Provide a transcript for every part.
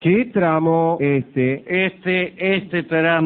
¿Qué tramo Este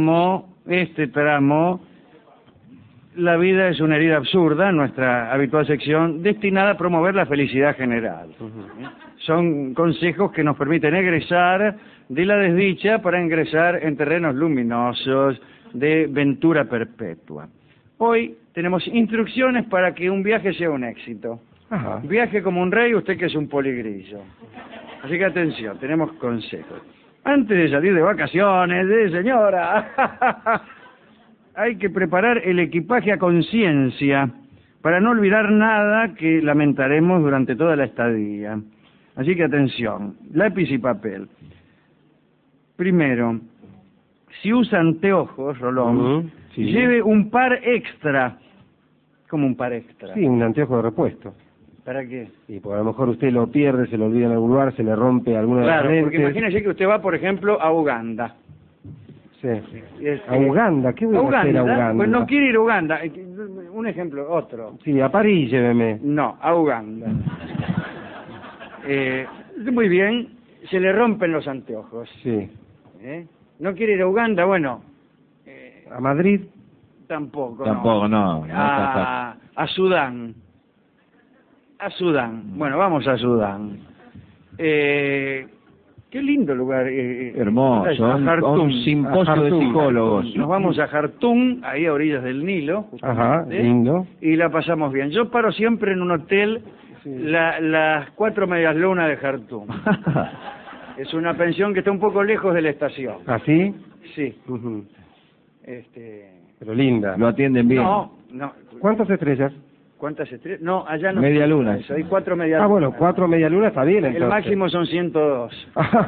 tramo, la vida es una herida absurda, nuestra habitual sección, destinada a promover la felicidad general. Son consejos que nos permiten egresar de la desdicha para ingresar en terrenos luminosos de ventura perpetua. Hoy tenemos instrucciones para que un viaje sea un éxito. Ajá. Viaje como un rey, usted que es un poligrillo. Así que atención, tenemos consejos. Antes de salir de vacaciones, señora, hay que preparar el equipaje a conciencia para no olvidar nada que lamentaremos durante toda la estadía. Así que atención, lápiz y papel. Primero, si usa anteojos, Rolón, sí. lleve un par extra. ¿Cómo un par extra? Sí, un anteojo de repuesto. ¿Para qué? Y porque a lo mejor usted lo pierde, se lo olvida en algún lugar, se le rompe alguna Claro, de las porque lentes. imagínese que usted va, por ejemplo, a Uganda. Sí. ¿A Uganda? ¿Qué voy a hacer a Uganda? Pues no quiere ir a Uganda. Un ejemplo, otro. Sí, a París lléveme. No, a Uganda. Muy bien, se le rompen los anteojos. Sí. ¿No quiere ir a Uganda? Bueno. ¿A Madrid? Tampoco. Tampoco, no. A Sudán. A Sudán. Bueno, vamos a Sudán. Qué lindo lugar. Hermoso. A Jartum. Un simposio de psicólogos. Nos vamos a Jartum, ahí a orillas del Nilo. Ajá, lindo. Y la pasamos bien. Yo paro siempre en un hotel, las 4 medias lunas de Jartum. Es una pensión que está un poco lejos de la estación. ¿Así? Sí. Pero linda. Lo atienden bien. No. ¿Cuántas estrellas? ¿Cuántas estrellas? No, allá no. Media luna. Hay 4 medias lunas. Ah, bueno, 4 medialunas está bien entonces. El máximo son 102.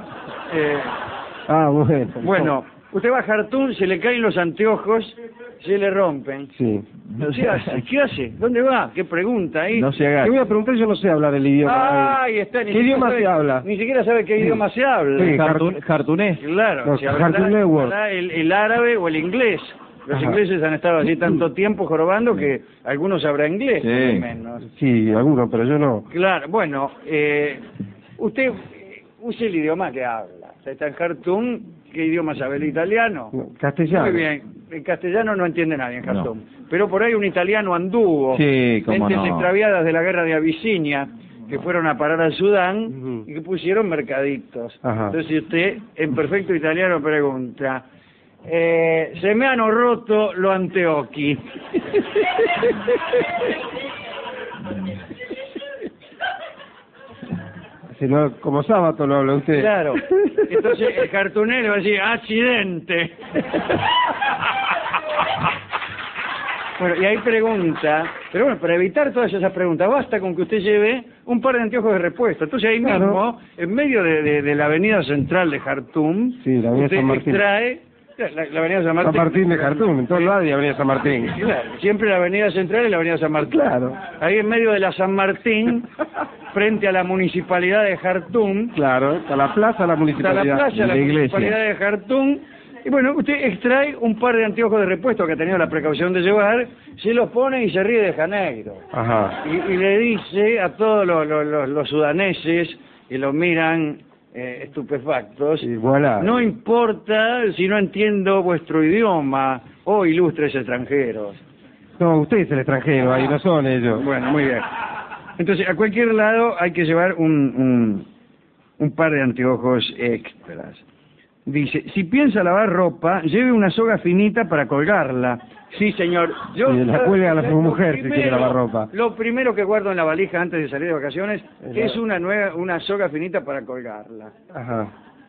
Bueno. Bueno, usted va a Jartum, se le caen los anteojos, se le rompen. Sí. ¿Qué hace? ¿Qué hace? ¿Dónde va? ¿Qué pregunta ahí? No se Te haga. voy a preguntar, yo no sé hablar el idioma. Ahí está. ¿Qué idioma se habla? Ni siquiera sabe qué idioma se habla. Sí. Jartunés. Claro, No, se hablará Cartoon Network. el árabe o el inglés. Los Ajá. ingleses han estado así tanto tiempo jorobando que algunos sabrán inglés, Sí. por lo menos. Sí, algunos, pero yo no. Claro, bueno, usted use el idioma que habla. Usted está en Jartum, ¿qué idioma sabe? ¿El italiano? No, castellano. Muy bien, el castellano no entiende nadie en Jartum. Pero por ahí un italiano anduvo. Sí, cómo Mentes no. extraviadas de la guerra de Abisinia, que fueron a parar al Sudán Ujú. y que pusieron mercaditos. Ajá. Entonces si usted en perfecto italiano pregunta, se me hanno roto lo anteocchi. Si no, como sábado lo habla usted. Claro. Entonces el cartunero va a decir, accidente. Bueno, y ahí pregunta, pero bueno, para evitar todas esas preguntas, basta con que usted lleve un par de anteojos de repuesto. Entonces ahí Claro. mismo, en medio de la avenida central de Jartum, Sí, la avenida usted San Martín. extrae la avenida San Martín. San Martín de Jartum, en todos lados y Avenida San Martín. Claro, siempre la avenida central y la avenida San Martín. Claro. Ahí en medio de la San Martín, frente a la municipalidad de Jartum, Claro, está la plaza, la está municipalidad. la playa, la la iglesia. municipalidad de Jartum. Y bueno, usted extrae un par de anteojos de repuesto que ha tenido la precaución de llevar, se los pone y se ríe de Janeiro. Ajá. Y le dice a todos los sudaneses que lo miran estupefactos, Y voilà. no importa si no entiendo vuestro idioma, oh ilustres extranjeros. No, usted es el extranjero, ahí no son ellos. Bueno, muy bien. Entonces, a cualquier lado hay que llevar un par de anteojos extras. Dice, si piensa lavar ropa, lleve una soga finita para colgarla. Sí, señor. Sí, la cuelga a la mujer si quiere lavar ropa. Lo primero que guardo en la valija antes de salir de vacaciones es una soga finita para colgarla. Ajá.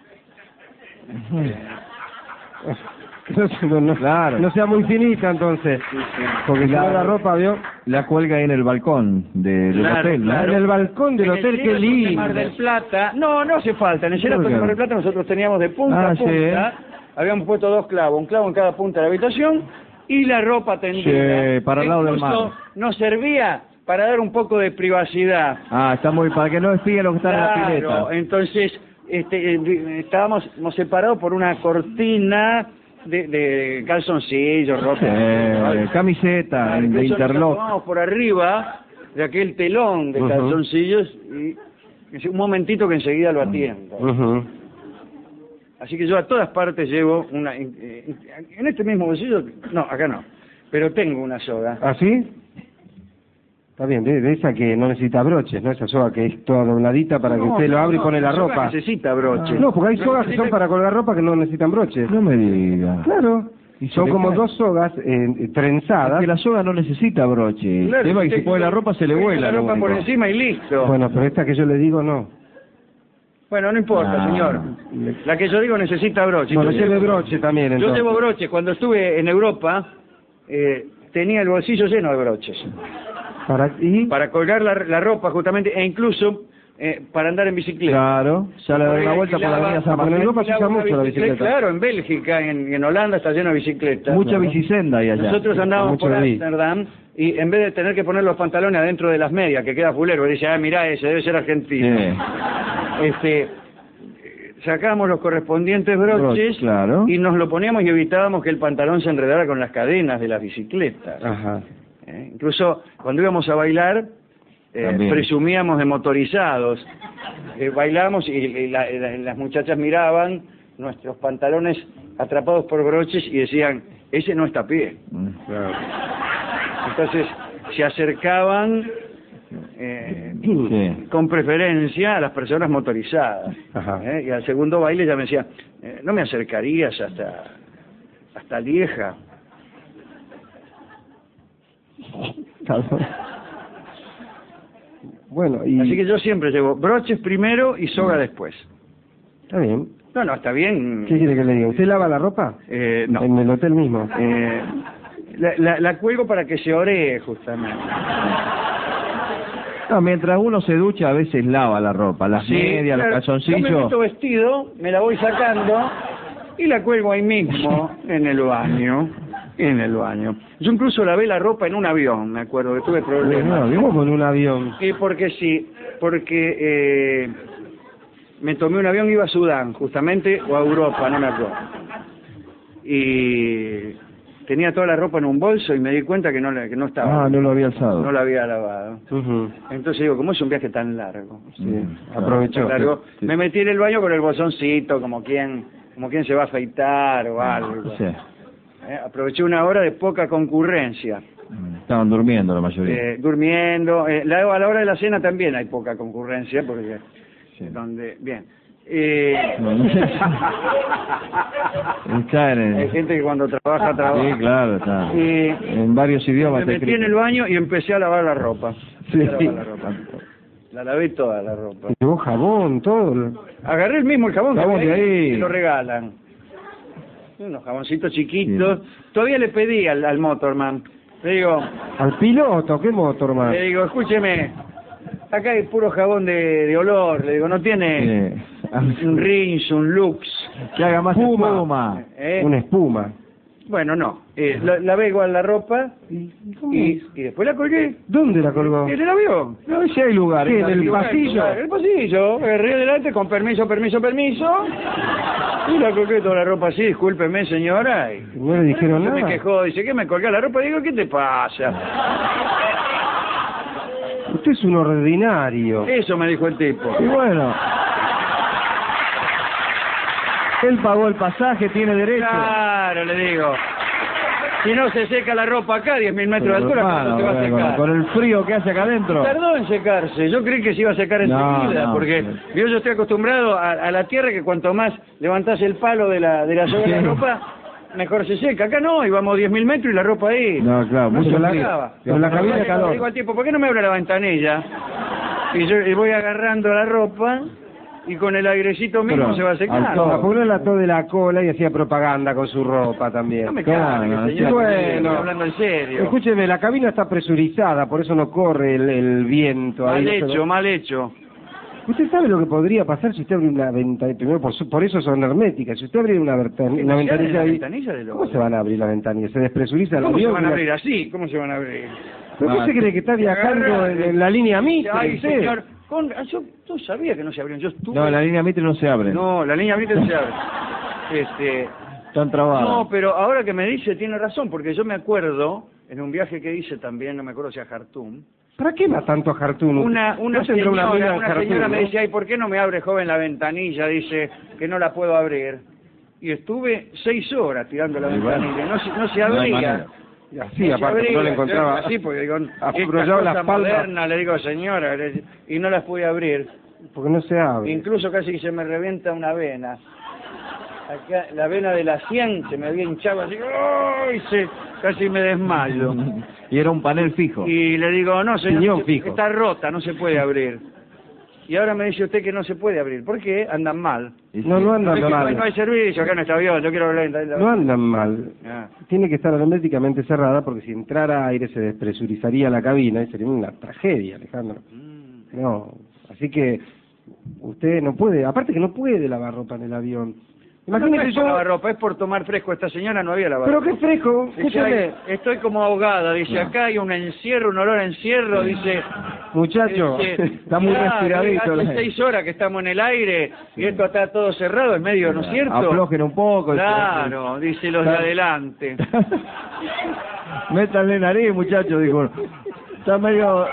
No, Claro. no sea muy finita entonces. Porque si no la ropa, ¿vio? La cuelga ahí en el balcón del Claro, hotel, ¿no? claro. En el balcón del En el hotel, qué Sheraton de lindo. Mar del Plata. No hace falta. En el Sheraton ¿Por qué? de Mar del Plata nosotros teníamos de punta a Ah, punta. Habíamos puesto 2 clavos, un clavo en cada punta de la habitación y la ropa tendida. Sí, para el lado del Incluso mar. nos servía para dar un poco de privacidad. Ah, está muy... Para que no espíe lo que está en la Claro, pileta. entonces estábamos separados por una cortina de calzoncillos, ropa. Camiseta, de Eso nos interlock. asomábamos por arriba de aquel telón de Ujú. calzoncillos y un momentito que enseguida lo atiendo. Ujú. Así que yo a todas partes llevo una... en este mismo bolsillo, no, acá no, pero tengo una soga. ¿Ah, sí? Está bien, de esa que no necesita broches, ¿no? Esa soga que es toda dobladita para que usted lo abre y pone la soga ropa. necesita broche. No, porque hay sogas que son para colgar ropa que no necesitan broches. No me diga. Claro. Y se Son le como cae. 2 sogas trenzadas. Es que la soga no necesita broche. Claro, El tema es que si pone la ropa se le pone vuela. la lo ropa por único. encima y listo. Bueno, pero esta que yo le digo no. Bueno, no importa, Ah. señor. La que yo digo necesita broche. Bueno, Yo lleve llevo- broche también, Yo entonces. llevo broche. Cuando estuve en Europa, tenía el bolsillo lleno de broches. Para colgar la ropa, justamente, e incluso para andar en bicicleta. Claro, sale a dar una vuelta por la avenida San porque en Martín. Europa se usa Alquilaba mucho una la bicicleta. Claro, en Bélgica, en Holanda está lleno de bicicletas. Mucha bicisenda hay allá. Nosotros andábamos mucho por de ahí. Amsterdam y en vez de tener que poner los pantalones adentro de las medias, que queda fulero, dice, mirá ese, debe ser argentino. Sí. Sacábamos los correspondientes broches Claro. y nos lo poníamos y evitábamos que el pantalón se enredara con las cadenas de las bicicletas. Ajá. Incluso cuando íbamos a bailar, También. presumíamos de motorizados. Bailábamos y las muchachas miraban nuestros pantalones atrapados por broches y decían, ese no está a pie. Claro. Entonces se acercaban Sí. con preferencia a las personas motorizadas. Ajá. Y al segundo baile ya me decía, ¿no me acercarías hasta Lieja? Bueno, y... Así que yo siempre llevo broches primero y soga después. Está bien. No, está bien. ¿Qué quiere que le diga? ¿Usted lava la ropa? No. En el hotel mismo. La cuelgo para que se oree, justamente. No, mientras uno se ducha a veces lava la ropa, las Sí, medias, claro. los Yo me calzoncillos. meto vestido, me la voy sacando y la cuelgo ahí mismo, en el baño. En el baño. Yo incluso lavé la ropa en un avión, me acuerdo que tuve problemas. ¿Cómo con un avión? Porque me tomé un avión, iba a Sudán, justamente, o a Europa, no me acuerdo. Y tenía toda la ropa en un bolso y me di cuenta que no estaba. Ah, no lo había alzado. No la había lavado. Ujú. Entonces digo, ¿cómo es un viaje tan largo? Sí, aprovechó. Largo, Sí. me metí en el baño con el bolsoncito, como quien se va a afeitar o algo. Sí. Aproveché una hora de poca concurrencia. Estaban durmiendo la mayoría. Durmiendo. A la hora de la cena también hay poca concurrencia, porque... Sí. donde bien. Está en Hay el... gente que cuando trabaja. Sí, claro, está. Y En varios idiomas. me está metí en el escrito. baño y empecé a lavar la ropa. Sí. Empecé a lavar la ropa. La lavé toda la ropa. Llevó jabón, todo. Agarré el mismo el jabón Jabón que de había ahí. y lo regalan. Unos jaboncitos chiquitos. Todavía le pedí al motorman. Le digo, Al piloto, ¿qué motorman? escúcheme, acá hay puro jabón de olor. Le digo, no tiene Sí. un Rins, un Lux. Que haga más espuma. Una espuma. Bueno, no. Lavé igual la ropa y después la colgué. ¿Dónde la colgó? ¿En el avión? No, si hay lugar. ¿Qué, en el lugar. pasillo? En el pasillo. Agarré adelante con permiso. Y la colgué toda la ropa así. Discúlpeme, señora. Y No le dijeron se me nada. quejó. Dice, ¿qué me colgé la ropa? Digo, ¿qué te pasa? Usted es un ordinario. Eso me dijo el tipo. Y bueno. Él pagó el pasaje, tiene derecho. Claro, le digo. Si no se seca la ropa acá, 10.000 metros de altura, ¿cuándo se va a secar? Con el frío que hace acá adentro. Tardó en secarse. Yo creí que se iba a secar enseguida, No, porque sí. yo estoy acostumbrado a la tierra que cuanto más levantás el palo de la soga de la Sí. ropa, mejor se seca. Acá no, íbamos 10.000 metros y la ropa ahí. No, claro, No mucho se frío. secaba. Pero la cabina Le de calor. digo al tipo, ¿por qué no me abre la ventanilla? Y voy agarrando la ropa y con el airecito mismo Pero, se va a secar. al todo. ¿A poco no la ató de la cola y hacía propaganda con su ropa también? No me ¿Cómo cargue, no? señor. Bueno. Estoy hablando en serio. Escúcheme, la cabina está presurizada, por eso no corre el viento. Mal ahí. hecho, mal hecho. ¿Usted sabe lo que podría pasar si usted abre una ventanilla? Primero, por eso son herméticas. Si usted abre una ventanilla ¿La ahí, ventanilla de ¿cómo se van a abrir las ventanillas? Se despresuriza el ¿Cómo se avión. van a abrir así? ¿Cómo se van a abrir? ¿Pero qué se cree que está viajando en la línea Mitre? Ay, usted? señor. Yo sabía que no se abrían. Yo estuve... No, la línea Mitre no se abre. No, la línea Mitre no se abre. Están trabadas. No, pero ahora que me dice, tiene razón, porque yo me acuerdo, en un viaje que hice también, no me acuerdo si a Jartum, ¿Para qué va tanto a Jartún? una ¿No tendrá señora, mina en una Jartún, señora me no? dice, ay, ¿por qué no me abre, joven, la ventanilla? Dice que no la puedo abrir. y estuve 6 horas tirando la ventanilla, no se No hay abría. manera. Y así, aparte, no le encontraba... Así, porque digo, afrollado la esta cosa espalda. moderna, le digo, señora, y no las pude abrir. Porque no se abre. Incluso casi se me revienta una vena. Acá, la vena de la 100 se me había hinchado así, ¡ay! Casi me desmayo. Y era un panel fijo. Y le digo, no, señor, Piñón fijo. está rota, no se puede abrir. Y ahora me dice usted que no se puede abrir. ¿Por qué? Andan mal. No, no andan Es que mal. no hay servicio acá en este avión, yo quiero hablar. No andan mal. Ah. Tiene que estar herméticamente cerrada porque si entrara aire se despresurizaría la cabina y sería una tragedia, Alejandro. No, así que usted no puede, aparte que no puede lavar ropa en el avión. Imagínese No es por yo... lavarropa, es por tomar fresco. Esta señora no había lavado. Pero qué fresco, Dice, escúchame. "Ay, estoy como ahogada", dice, acá hay un encierro, un olor a encierro, dice... Muchacho, está muy respiradito la Hace gente. 6 horas que estamos en el aire y esto está todo cerrado en medio, ¿no es cierto? Aflojen un poco. Claro, dice los de adelante. Métanle nariz, muchachos, dijo uno. Está medio...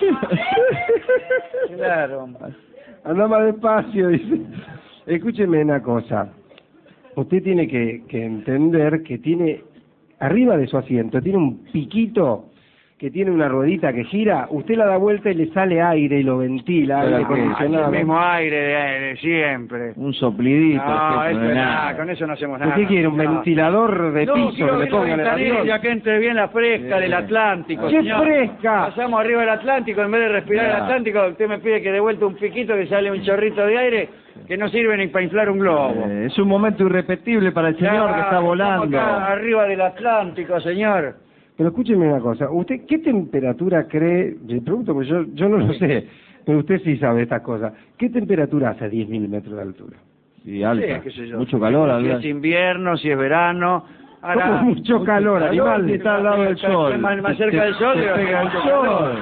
Claro. anda más despacio, dice. Escúcheme una cosa. Usted tiene que entender que tiene, arriba de su asiento, tiene un piquito que tiene una ruedita que gira, usted la da vuelta y le sale aire y lo ventila, aire Pero que- acondicionado. El mismo aire de siempre. Un soplidito. No, jefe, eso no es es nada. nada, con eso no hacemos nada. ¿Usted quiere un No. ventilador de No, piso quiero que le que la pongan en el avión? ventanilla, que entre bien la fresca del Atlántico, ¡Qué señor. fresca! Pasamos arriba del Atlántico, en vez de respirar el Claro. Atlántico, usted me pide que de vuelta un piquito que sale un chorrito de aire que no sirve ni para inflar un globo. Es un momento irrepetible para el señor Claro, que está volando. estamos acá arriba del Atlántico, señor. Pero escúcheme una cosa, ¿usted qué temperatura cree? Le pregunto porque yo no lo sé, pero usted sí sabe estas cosas. ¿Qué temperatura hace a 10.000 metros de altura? Sí, alta. Sí, qué sé yo. Mucho calor, Si Alda. es invierno, si es verano. Ahora, ¿Cómo mucho calor, animal? Si está al lado del sol. Más cerca del sol, Te digo, pega el mucho sol. calor.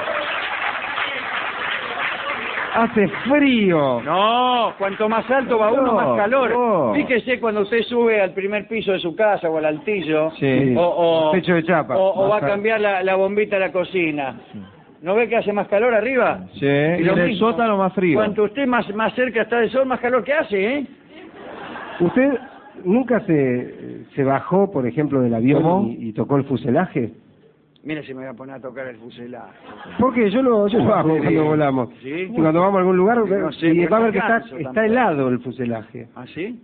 Hace frío. No, cuanto más alto va uno, más calor. no. Fíjese cuando usted sube al primer piso de su casa o al altillo, Sí. o Techo de chapa. o va a Más cambiar la bombita de la cocina. ¿No ve que hace más calor arriba? Sí, y lo en el mismo, sótano más frío. Cuanto usted más cerca está del sol, más calor que hace, ¿eh? ¿Usted nunca se bajó, por ejemplo, del avión ¿Cómo? y tocó el fuselaje? Mire si me voy a poner a tocar el fuselaje. Porque yo lo hago cuando volamos. ¿Sí? Y cuando vamos a algún lugar, No sé, y pues va a ver que no canso está tampoco. helado el fuselaje. ¿Ah, sí?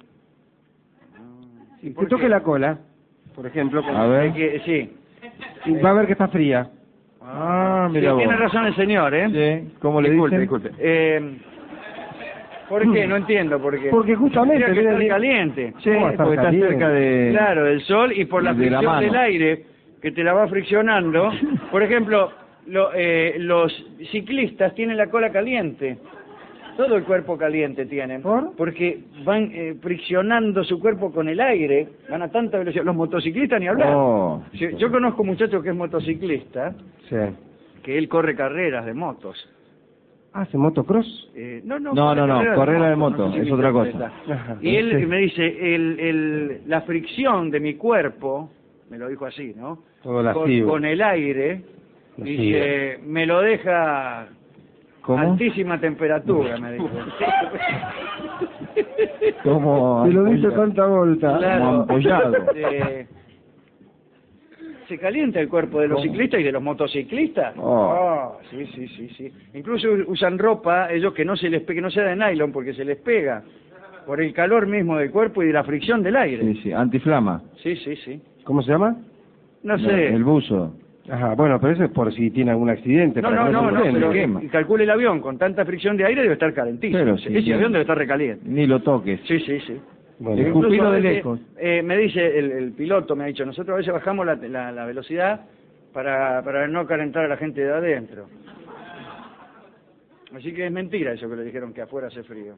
Y por que toque qué? la cola, por ejemplo, A ver. Sí. y va a ver que está fría. Ah, Sí, mira vos. tiene razón el señor, ¿eh? Sí, ¿cómo le Disculpe, dicen? disculpe. ¿Por qué? No entiendo por qué. Porque justamente Tendría que viene estar el- caliente. Sí, ¿Cómo va a estar porque está caliente? cerca de... Claro, del sol y por la de la fricción mano. del aire que te la va friccionando. Por ejemplo, los ciclistas tienen la cola caliente. Todo el cuerpo caliente tienen. ¿Por? Porque van friccionando su cuerpo con el aire, van a tanta velocidad. Los motociclistas ni hablar. Oh. Yo conozco un muchacho que es motociclista, Sí. que él corre carreras de motos. ¿Hace motocross? No, No, carrera de moto, sé es qué otra interpreta. cosa. Ajá, Y él sí. me dice, la fricción de mi cuerpo, me lo dijo así, ¿no? Todo lascivo. Con el aire, Lascivo. dice, me lo deja ¿Cómo? altísima temperatura, me dijo. Como... Te lo dice tanta volta. Como ampollado. Se calienta el cuerpo de los ¿Cómo? ciclistas y de los motociclistas. Oh. Sí. Incluso usan ropa, ellos que no se les que no sea de nylon porque se les pega por el calor mismo del cuerpo y de la fricción del aire. Sí, sí, antiflama. Sí. ¿Cómo se llama? No sé. El buzo. Ajá, bueno, pero eso es por si tiene algún accidente. No, para que se prenda. pero quema. calcule el avión con tanta fricción de aire debe estar calentísimo. Pero sí, Ese sí. avión debe estar recaliente. Ni lo toques. Sí. Bueno, Escupilo Incluso a de veces, lejos. me dice el piloto, me ha dicho, nosotros a veces bajamos la velocidad para no calentar a la gente de adentro. Así que es mentira eso que le dijeron que afuera hace frío.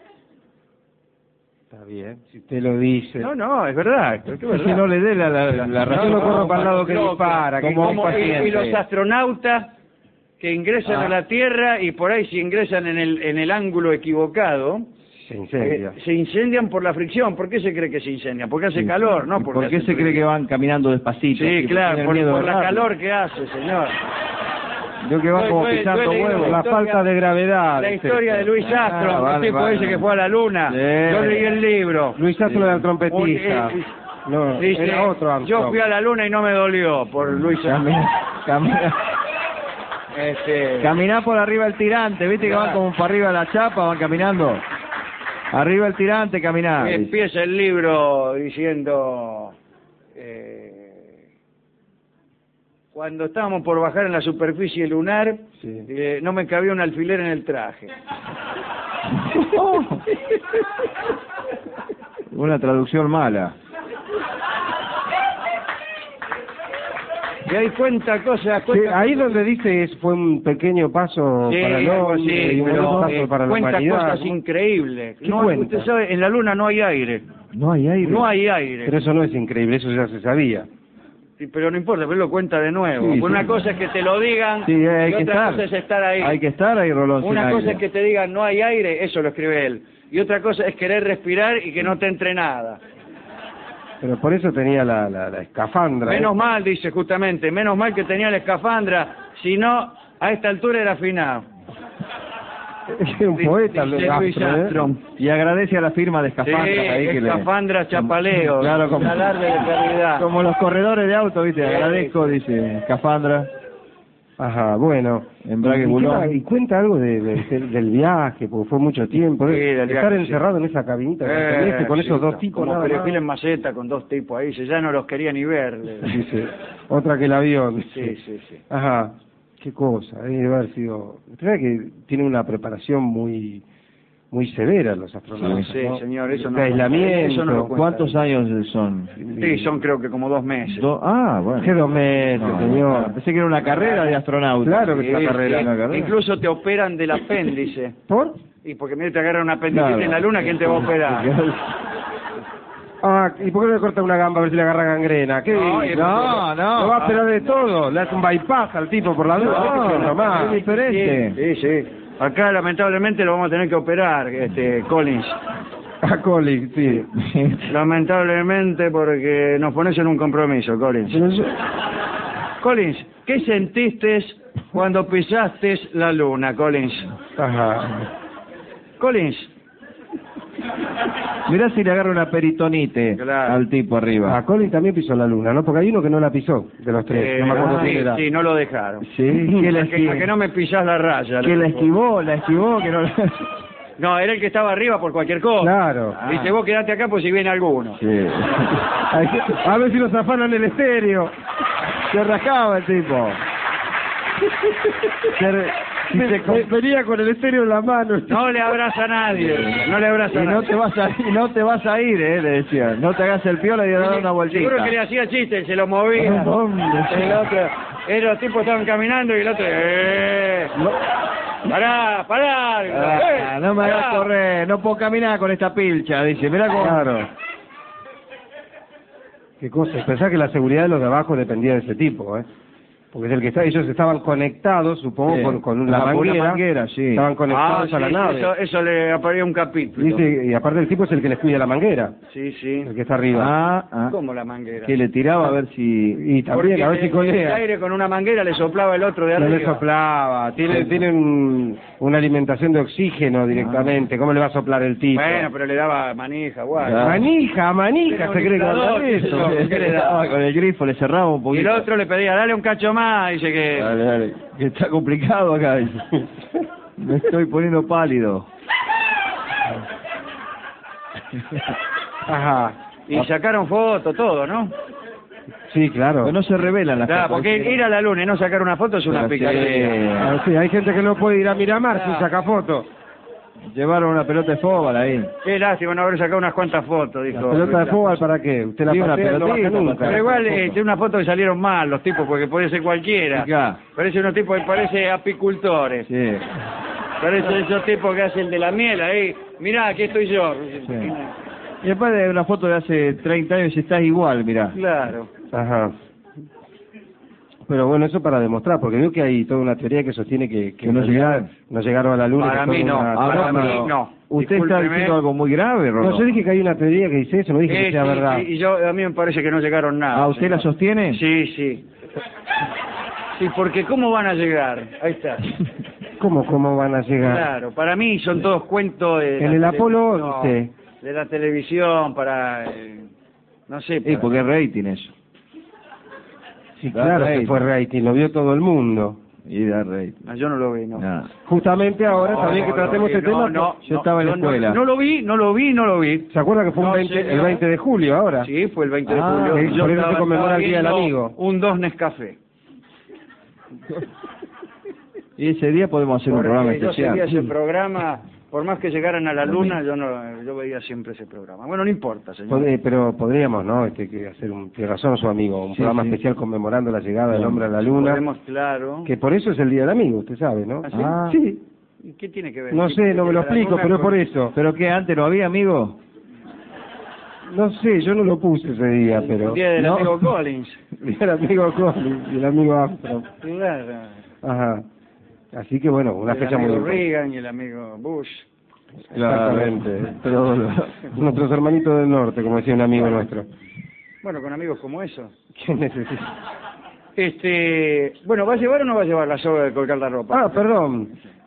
está bien. Si usted lo dice. No, es verdad. Es que es verdad. Si no le dé la Yo razón. no corro para el lado que No, dispara, que como es un paciente. y los astronautas que ingresan Ah. a la Tierra y por ahí si ingresan en el ángulo equivocado, Se incendia. se incendian por la fricción. ¿Por qué se cree que se incendian? Porque hace Sí. calor, ¿no? ¿Y Porque ¿Por qué hace se cree frío. que van caminando despacito? Sí, Porque claro, tienen por miedo la de rápido. calor que hace, señor. Yo que va como pisando yo he leído huevos. La falta de gravedad. La historia de Luis Astro, el tipo ese que fue a la luna. Sí. Yo leí el libro. Luis Astro era el trompetista. No, Dice, era otro Armstrong. yo fui a la luna y no me dolió por Luis Astro. Caminá por arriba del tirante, viste que van como para arriba de la chapa, van caminando. Arriba el tirante, caminá. Empieza el libro diciendo... cuando estábamos por bajar en la superficie lunar, Sí. no me cabía un alfiler en el traje. Una traducción mala. Y ahí cuenta cosas... Sí, ahí donde dice fue un pequeño paso Sí, para el algo hombre así, y un pero, paso para la cuenta humanidad. cosas increíbles. ¿Qué No, cuenta? usted sabe, en la luna no hay aire. No hay aire. No hay aire. Pero eso no es increíble, eso ya se sabía. Sí, pero no importa, pero él lo cuenta de nuevo. Sí, Una sí. cosa es que te lo digan Sí, hay y que otra estar. cosa es estar ahí. Hay que estar ahí, Rolón. sin Una aire. cosa es que te digan no hay aire, eso lo escribe él. Y otra cosa es querer respirar y que no te entre nada. Pero por eso tenía la escafandra. Menos mal, dice justamente, menos mal que tenía la escafandra, si no, a esta altura era finado. Es un poeta, Dice Luis Luis Astro, ¿eh? Armstrong. Y agradece a la firma de Sí, escafandras ahí que le... escafandra chapaleo, Claro, como- alarde de calidad. Como los corredores de auto, viste, Sí. agradezco, dice, escafandra, Ajá, bueno. embrague ¿Y bulón. y cuenta algo del viaje, porque fue mucho tiempo. Sí, del Estar viaje, encerrado en esa cabinita con Sí, esos dos tipos. como nada perejil en más. maceta con dos tipos ahí, dice, ya no los quería ni ver. Dice, otra que el avión. Sí, sí, sí. Ajá, qué cosa, debe haber sido... Usted sabe que tiene una preparación muy severa los astronautas, Sí, ¿no? señor, eso no De aislamiento. eso no lo cuenta. ¿Cuántos años son? Sí, son creo que como 2 meses. Bueno. ¿Qué 2 meses, No, señor? Pensé que era una carrera de astronauta. Claro que es Sí, una carrera. sí. una carrera. Incluso te operan del apéndice. ¿Por? Y porque mira, te agarran un apéndice Claro. en la luna, ¿quién te va a operar? Ah, ¿y por qué no le corta una gamba a ver si le agarra gangrena? ¿Qué No, dice? no. Lo va a operar de todo, le hace un bypass al tipo por la duda. No, más. es diferente. Sí, sí. Acá lamentablemente lo vamos a tener que operar, Collins. A Coli, sí. Lamentablemente porque nos pones en un compromiso, Collins. Pero yo- Collins, ¿qué sentiste cuando pisaste la luna, Collins? Ajá. Collins, Mirá si le agarra una peritonite Claro. al tipo arriba. A Colin también pisó la luna, ¿no? Porque hay uno que no la pisó, de los tres. No me acuerdo sí, quién era. sí, no lo dejaron. Sí, que la A que no me pisás la raya. que la esquivó, que no... No, era el que estaba arriba por cualquier cosa. Claro. Dice, vos quedate acá por si viene alguno. Sí. A ver si nos afanan el estéreo. Se rascaba el tipo. Venía con el estéreo en la mano. No le abraza a nadie. No le abraza a Y no nadie. te vas a ir, le decía. No te hagas el piola y dar una vueltita. Seguro que le hacía chiste, se lo movía. Hombre, sí. El otro, los tipos estaban caminando y el otro, pará, Ah, no me hagas pará. correr, no puedo caminar con esta pilcha, dice. Mirá cómo... Claro. Qué cosa. Pensá que la seguridad de los de abajo dependía de ese tipo, ¿eh? Porque es el que está, ellos estaban conectados, supongo, Sí. con Ajá, la con una manguera. manguera, sí. Estaban conectados Ah, a la sí, nave. eso le apareció un capítulo. Dice, y aparte el tipo es el que les cuida la manguera, Sí, sí. el que está arriba. ¿Cómo la manguera? Que le tiraba a ver si... Y también, Porque a ver si el colea. aire con una manguera le soplaba el otro de No arriba. le soplaba, tiene una alimentación de oxígeno directamente. ¿Cómo le va a soplar el tipo? Bueno, pero le daba manija, guay. Ah. Manija, Tiene se cree que va a un dar eso. inflador, ¿qué le daba? Con el grifo le cerraba un Y poquito. el otro le pedía, dale un cacho más, dice que... Dale, que está complicado acá. Dice. Me estoy poniendo pálido. Ajá. Y sacaron fotos, todo, ¿no? Sí, claro. Pero no se revelan las Claro, fotos. porque ir a la luna y no sacar una foto es una Pero sí. picardía. Ah, sí, hay gente que no puede ir a Miramar sin sacar fotos. Llevaron una pelota de fútbol ahí. Qué lástima no haber sacado unas cuantas fotos, dijo. ¿La pelota de fútbol para qué? Usted la Sí, una patea, no baja pelotita, nunca. Pero igual tiene una foto que salieron mal los tipos, porque puede ser cualquiera. Acá. Parece unos tipos que parece apicultores. Sí. Parece esos tipos que hacen de la miel ahí. Mirá, aquí estoy yo. Sí. Y después de una foto de hace 30 años y estás igual, mirá. Claro. Ajá. Pero bueno, eso para demostrar, porque veo que hay toda una teoría que sostiene que Que no llegaron. no llegaron a la luna. Para que mí son no, una- para no, mí pero no. Usted está Discúlpeme. diciendo algo muy grave, Rolón. No, yo dije que hay una teoría que dice eso, no dije que sea Sí, verdad. sí, y yo, a mí me parece que no llegaron nada. ¿Ah, usted la sostiene? Sí, sí. Sí, porque ¿cómo van a llegar? Ahí está. ¿Cómo van a llegar? Claro, para mí son todos cuentos de... En el Apolo 11. De la televisión, para... no sé. Sí, porque es rating eso. Sí, Da claro que rating. fue rating, lo vio todo el mundo. Y da rating. Ah, yo no lo vi, no. Nada. Justamente ahora, está bien que tratemos este tema. Yo estaba en la escuela. No lo vi. ¿Se acuerda que fue No, el 20 señor. de julio ahora? Sí, fue el 20 de Ah, julio. por eso se estaba conmemora el Día del viendo Amigo. Un 2 Nescafé. Y ese día podemos hacer un programa Porque yo seguía especial. ese programa, por más que llegaran a la luna, yo veía siempre ese programa. Bueno, no importa, señor. Pero podríamos, ¿no? Que hacer tiene razón su amigo, un Sí, programa sí. especial conmemorando la llegada del Bien. hombre a la luna. Podemos, claro. Que por eso es el Día del Amigo, usted sabe, ¿no? ¿Ah, sí? Ah. Sí. ¿Y qué tiene que ver? No ¿Qué sé, tiene no que me lo ver la explico, luna pero es por con- eso. ¿Pero qué, antes no había, amigo? No sé, yo no lo puse ese día, pero... El día del No. amigo Collins. El amigo Collins y el amigo Armstrong. Claro. Ajá. Así que bueno, una El fecha muy amigo importante. Reagan y el amigo Bush. Exactamente. Pero nuestros hermanitos del norte, como decía un amigo nuestro. Bueno, con amigos como eso. ¿Qué necesita? Bueno, ¿va a llevar o no va a llevar la soga de colgar la ropa? Ah, perdón.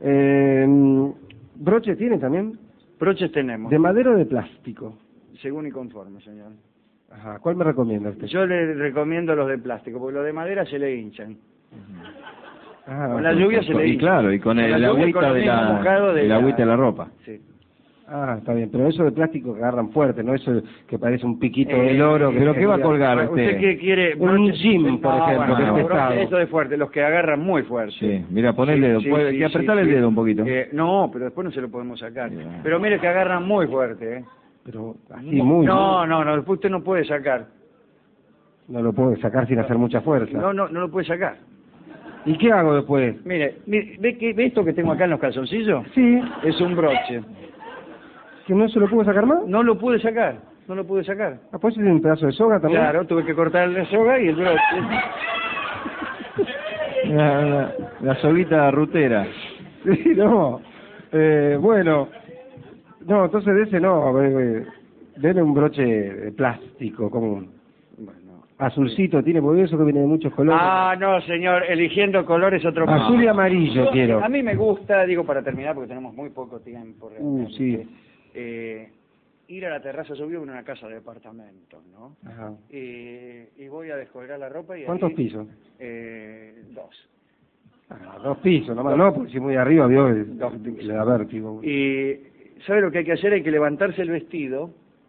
¿Broche tiene también? Broches tenemos. ¿De madera o de plástico? Según y conforme, señor. Ajá. ¿Cuál me recomienda usted? Yo le recomiendo los de plástico, porque los de madera se le hinchan. Ah, Con la lluvia se le Y hincha. claro, y con la el lluvia, agüita con lo de mismo la, mojado el agüita de la ropa. Sí. Ah, está bien, pero eso de plástico que agarran fuerte, ¿no? Eso que parece un piquito del oro. ¿Pero qué va a colgar ¿Usted usted? qué quiere? Un Broches- gym, por No, ejemplo, bueno, que es broches, pesado. eso de fuerte, los que agarran muy fuerte. Sí, mira, pon el dedo. Sí, Puede- sí, que sí, apretar el sí. dedo un poquito. No, pero después no se lo podemos sacar. Sí. Pero mire que agarran muy fuerte, ¿eh? Pero así muy... No, después usted no puede sacar. No lo puedo sacar sin hacer mucha fuerza. No lo puede sacar. ¿Y qué hago después? Mire, ¿ve esto que tengo acá en los calzoncillos? Sí, Es un broche. que no se lo puedo sacar más. No lo pude sacar. Ah, pues es un pedazo de soga también. Claro, tuve que cortar la soga y el broche. La soguita rutera. Sí, no. Bueno. No, entonces de ese no. Deme un broche de plástico común. Bueno. Azulcito tiene, porque eso que viene de muchos colores. Ah, no, señor, eligiendo colores otro más. Azul y amarillo quiero. A mí me gusta, digo para terminar, porque tenemos muy poco tiempo realmente, sí. ir a la terraza. Yo vivo en una casa de departamentos, ¿no? Ajá. Y voy a descolgar la ropa y ¿Cuántos ahí, pisos? 2. Ah, 2 pisos, nomás no, porque si muy arriba vio le da vértigo. Y ¿sabe lo que hay que hacer? Hay que levantarse el vestido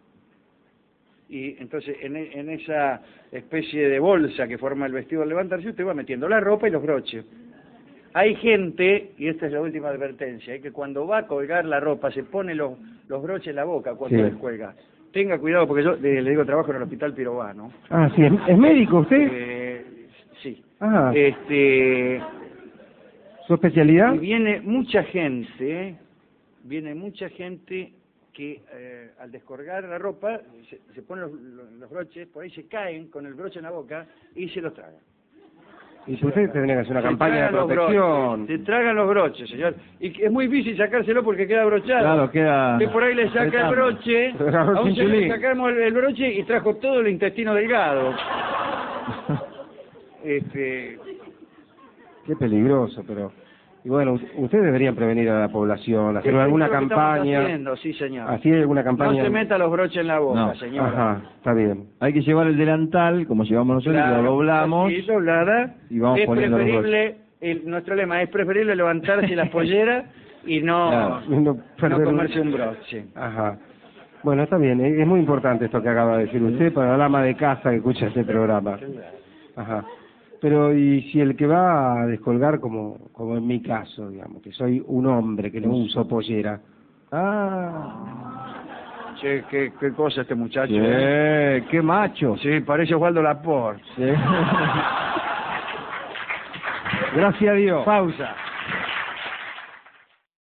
y entonces en esa especie de bolsa que forma el vestido al levantarse usted va metiendo la ropa y los broches. Hay gente, y esta es la última advertencia, que cuando va a colgar la ropa se pone los broches en la boca cuando Sí. descuelga. Tenga cuidado porque yo le digo trabajo en el hospital Pirovano. Ah, sí, ¿es médico usted? Sí. Ah, ¿su Y especialidad? viene mucha gente que al descolgar la ropa se ponen los broches, por ahí se caen con el broche en la boca y se los tragan. Y usted tendría que hacer una Se campaña de tragan los protección. broches, se tragan los broches, señor. Y que es muy difícil sacárselo porque queda brochado. Claro, queda... Usted por ahí le saca el apretando. broche, Agarró a un señor le chinchulín. sacamos el broche y trajo todo el intestino delgado. Qué peligroso, pero... Y bueno, ustedes deberían prevenir a la población, hacer Esto es alguna lo que estamos campaña. haciendo, sí, señor. ¿Así hay alguna campaña? No se meta los broches en la boca, No. señora. Ajá, está bien. Hay que llevar el delantal, como llevamos nosotros, Claro, lo doblamos. así, doblada. y vamos Es poniendo los preferible, nuestro lema es preferible levantarse las polleras y no, Claro. No no perder comerse un broche. Ajá. Bueno, está bien, es muy importante esto que acaba de decir usted para la ama de casa que escucha este programa. Ajá. Pero, ¿y si el que va a descolgar, como en mi caso, digamos, que soy un hombre que no uso pollera? Ah. Che, qué cosa este muchacho. Qué macho. Sí, parece Osvaldo Laporte. Sí. Gracias a Dios. Pausa.